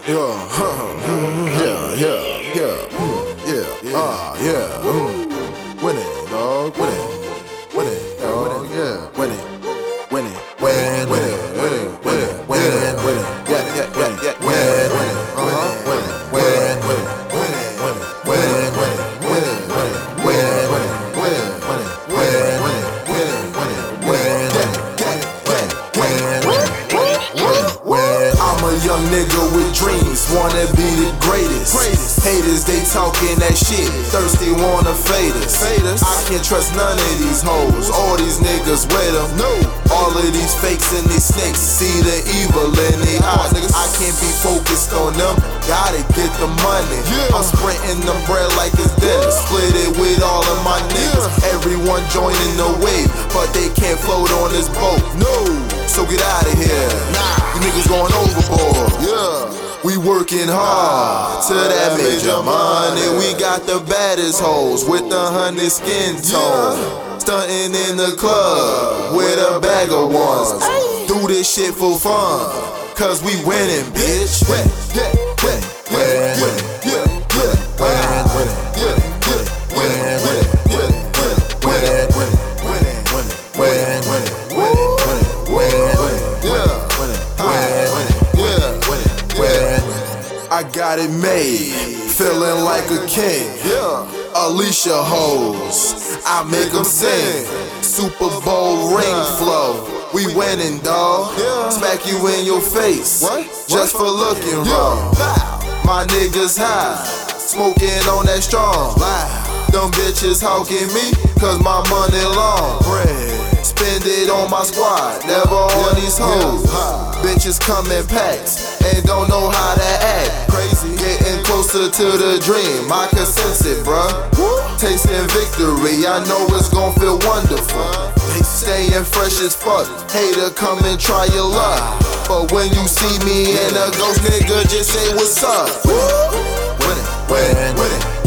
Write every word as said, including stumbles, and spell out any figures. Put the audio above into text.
Yeah, huh, mm, yeah, yeah, yeah, mm, yeah, ah, yeah, mm. Winning, dog, winning, winning, dog, yeah, winning, winning, winning, winning, winning, winning, winning, winning, yeah, yeah, yeah, yeah, winning, winning, uh-huh, winning, winning, winning, winning, winning, winning, winning, winning, winning, winning, winning, winning, winning, winning, winning, winning, I'm a young nigga with dreams, wanna be the greatest. Haters, they talking that shit, thirsty wanna fade us. I can't trust none of these hoes, all these niggas with them. No, all of these fakes and these snakes, see the evil in their eyes. I can't be focused on them, gotta get the money. I'm sprinting the bread like it's dinner, split it with all of my niggas. Everyone joining the wave, but they can't float on this boat. No, so get out of here. Nah, you niggas going overboard. Yeah, we working hard to that major money. We got the baddest hoes with the honey skin tone, stunting in the club with a bag of ones. Do this shit for fun, cause we winning, bitch. Win, yeah, win, win, win, yeah, win, win, win, yeah, win, win, win, win, win, win, win, win, win, I got it made, feeling like a king. Alicia hoes, I make them sing. Super Bowl ring flow, we winning, dawg. Smack you in your face, just for looking wrong. My niggas high, smoking on that strong. Them bitches hawking me, cause my money long. Spend it on my squad, never on these hoes. Bitches come in packs, and don't know how to act. Crazy, getting closer to the dream, I can sense it, bruh. Tasting victory, I know it's gon' feel wonderful. Staying fresh as fuck, hater come and try your luck. But when you see me and a ghost nigga, just say what's up. Winning, winning, winning.